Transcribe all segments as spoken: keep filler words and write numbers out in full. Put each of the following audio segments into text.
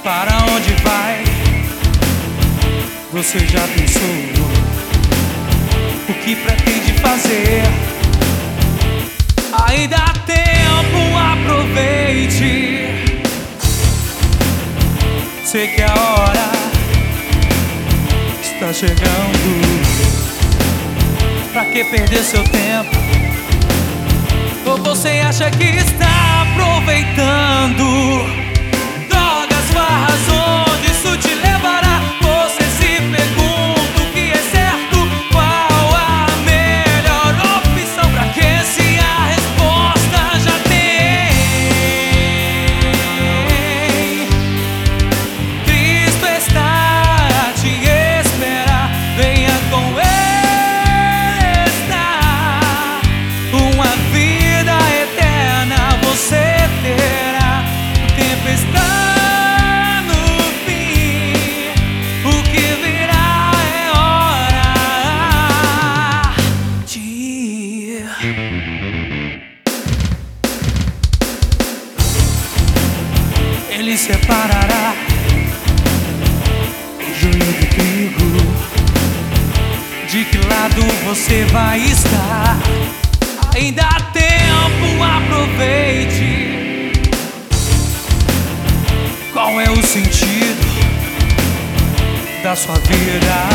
Para onde vai? Você já pensou o que pretende fazer? Ainda há tempo, aproveite. Sei que a hora está chegando. Pra que perder seu tempo? Ou você acha que está aproveitando? Drogas, farras, onde isso te levará? Você se pergunta o que é certo, qual a melhor opção? Pra que se a resposta já tem? Cristo está a te esperar, venha com Ele está. Uma vida eterna você terá. O tempo está Ele separará o joio do trigo. De que lado você vai estar? Ainda há tempo, aproveite. Qual é o sentido da sua vida?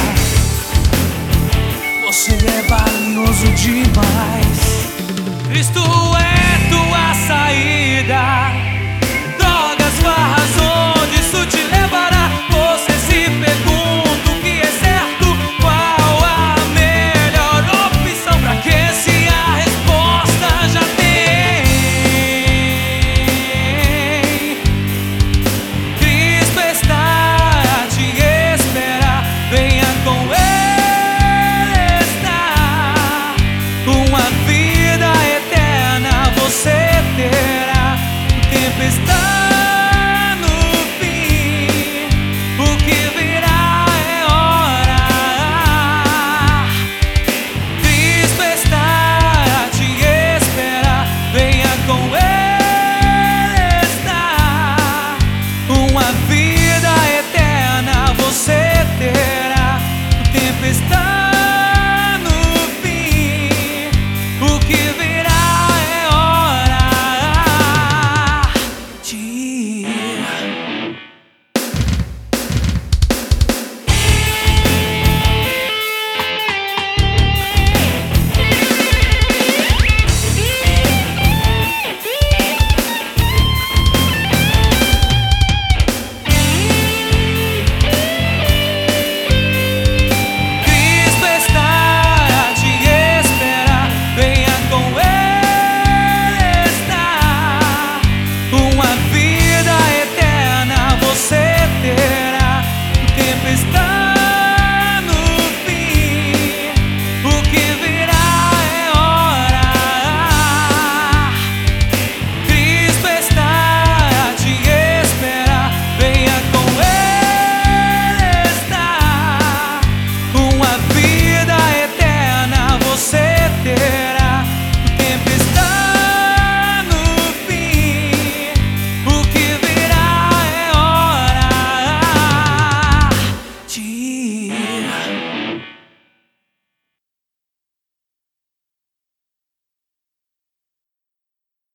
Você é valioso demais. Cristo é tua saída.